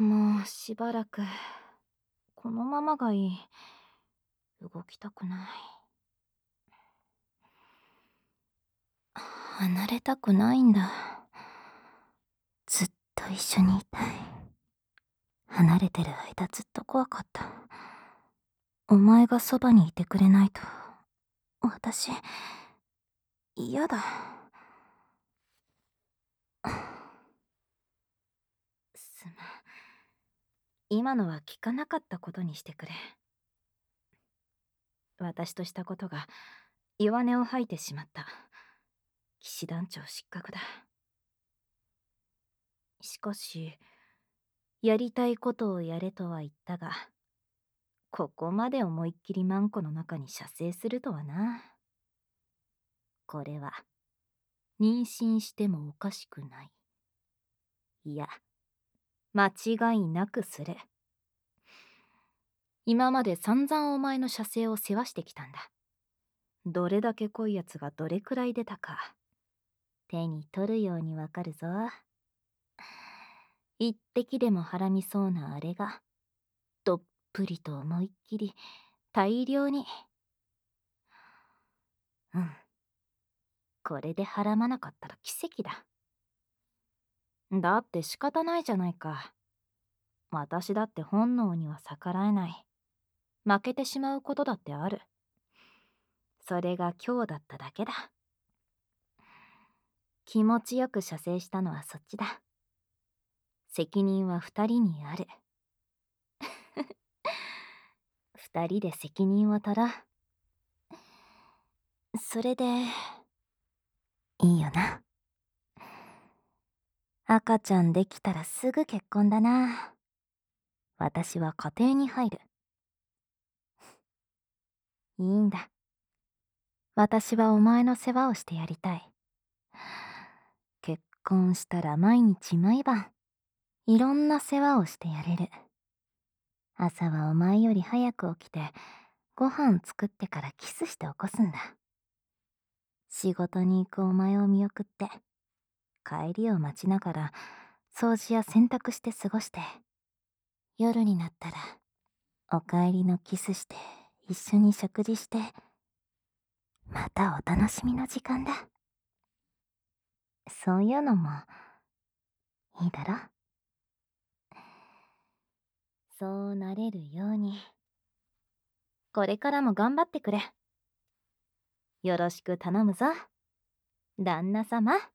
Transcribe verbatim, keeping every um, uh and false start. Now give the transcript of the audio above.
もうしばらくこのままがいい。動きたくない。離れたくないんだ。ずっと一緒にいたい。離れてる間ずっと怖かった。お前がそばにいてくれないと私嫌だ。すまん。今のは聞かなかったことにしてくれ。私としたことが弱音を吐いてしまった。騎士団長失格だ。しかしやりたいことをやれとは言ったが、ここまで思いっきりマンコの中に射精するとはな。これは妊娠してもおかしくない。いや、間違いなくする。今まで散々お前の射精を世話してきたんだ。どれだけ濃いやつがどれくらい出たか手に取るようにわかるぞ。一滴でもはらみそうなあれがどっぷりと思いっきり大量に。うん、これではらまなかったら奇跡だ。だって仕方ないじゃないか。私だって本能には逆らえない。負けてしまうことだってある。それが今日だっただけだ。気持ちよく射精したのはそっちだ。責任は二人にある。二人で責任を取ろう。それでいいよな。赤ちゃんできたらすぐ結婚だな。私は家庭に入る。いいんだ。私はお前の世話をしてやりたい。結婚したら毎日毎晩いろんな世話をしてやれる。朝はお前より早く起きてご飯作ってからキスして起こすんだ。仕事に行くお前を見送って帰りを待ちながら掃除や洗濯して過ごして、夜になったらお帰りのキスして一緒に食事して、またお楽しみの時間だ。そういうのもいいだろ。そうなれるようにこれからも頑張ってくれ。よろしく頼むぞ、旦那様。